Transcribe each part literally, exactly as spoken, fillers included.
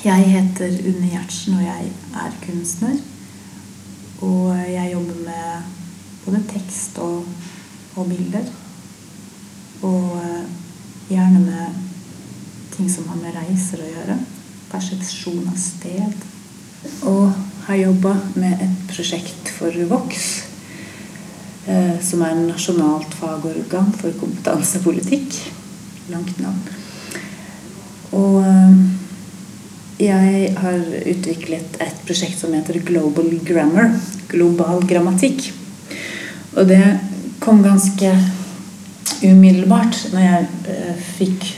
Jeg heter Unni Gjertsen, og jeg er kunstner. Og jeg jobber med både tekst og, og bilder. Og gjerne med ting som har med reiser å gjøre. Persepsjon av sted. Og har jobbet med et prosjekt for Vox, eh, som er en nasjonalt fagorgan for kompetansepolitikk. Langt navn. Og eh, jeg har utviklet et prosjekt som heter Global Grammar, global grammatikk. Og det kom ganske umiddelbart når jeg eh, fikk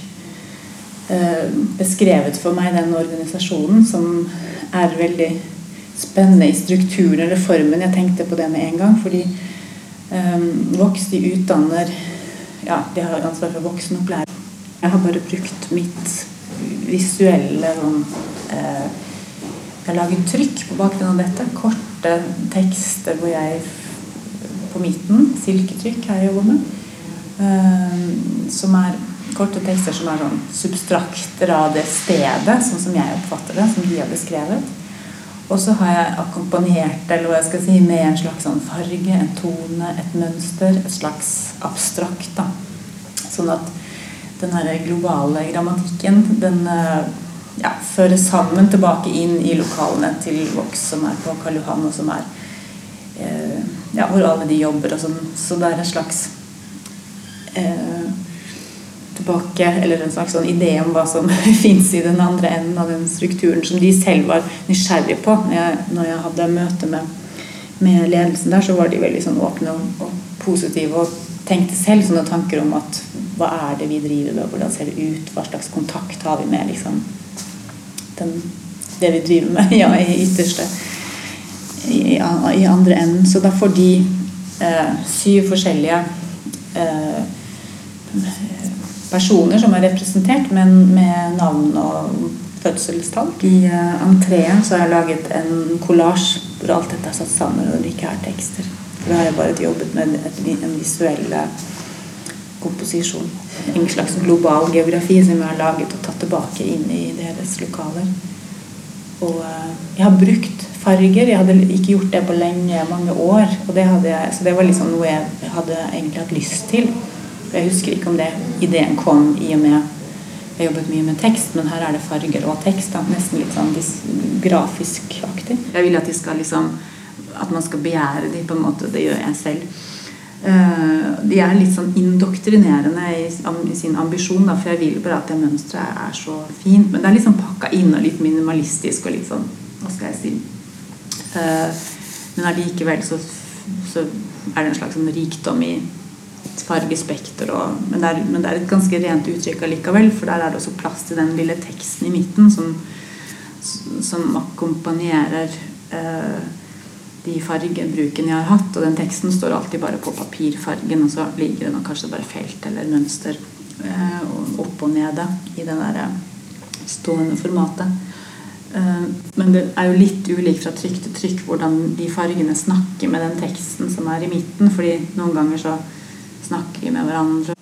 eh, beskrevet for meg den organisasjonen som er veldig spennende i strukturen eller formen. Jeg tenkte på det med en gang, fordi eh, Vox, de utdanner, ja, de har ansvar for voksenopplæring. Jeg har bare brukt mitt visuelle sånn, eh, jeg har laget trykk på bakgrunn av dette, korte tekster hvor jeg på midten, silketrykk har jeg jobbet med, eh, som er korte tekster som er sånn substrakter av det stedet, sånn som jeg oppfatter det, som de har beskrevet. Og så har jeg akkompagnert, eller hva jeg skal si, med en slags sånn farge, en tone, et mønster, et slags abstrakt, da. Sånn at den her globale grammatikken, den ja, fører sammen tilbake inn i lokalene til Vox, som er på Karl Johan, og som er eh, ja, hvor alle de jobber og sånn. Så det er en slags eh, tilbake, eller en slags sånn idé om hva som finnes i den andre enden av den strukturen som de selv var nysgjerrig på. Når jeg, når jeg hadde møte med, med ledelsen der, så var de veldig sånn åpne og, og positive og tenkte selv sånne tanker om at hva er det vi driver med, hvordan ser det ut, hva slags kontakt har vi med liksom, den, det vi driver med, ja, i ytterste, i, i andre enden. Så da får de eh, syv forskjellige eh, personer som er representert, men med navn og fødselstall. I eh, entreen så har jeg laget en collage hvor alt dette er satt sammen, og det ikke er tekster. For da har jeg bare jobbet med et, en visuell komposisjon. En slags global geografi som jeg har laget og tatt tilbake inn i deres lokaler. Og uh, jeg har brukt farger. Jeg hadde ikke gjort det på lenge, mange år. Og det hadde jeg, så det var liksom noe jeg hadde egentlig hatt lyst til. Jeg husker ikke om det ideen kom i og med jeg jobbet mye med tekst, men her er det farger og tekst. Da. Nesten litt sånn grafisk-aktig. Jeg vil at de skal liksom at man skal begjære de på en måte, det gjør jeg selv. Uh, de er litt sånn indoktrinerende i, i sin ambisjon, da, for jeg vil bare at det mønstret er så fint, men det er litt sånn pakket inn og litt minimalistisk og litt sånn, hva skal jeg si? Uh, men allikevel så, så er det en slags sånn rikdom i et fargespekter, og, men, det er, men det er et ganske rent uttrykk allikevel, for der er det også plass til den lille teksten i midten som, som akkompagnerer uh, de fargebruken jeg har hatt, og den teksten står alltid bare på papirfargen, og så ligger den kanskje bare felt eller mønster eh, opp og nede i det der stående formatet. Eh, men det er jo litt ulikt fra trykk til trykk hvordan de fargene snakker med den teksten som er i midten, fordi noen ganger så snakker vi med hverandre.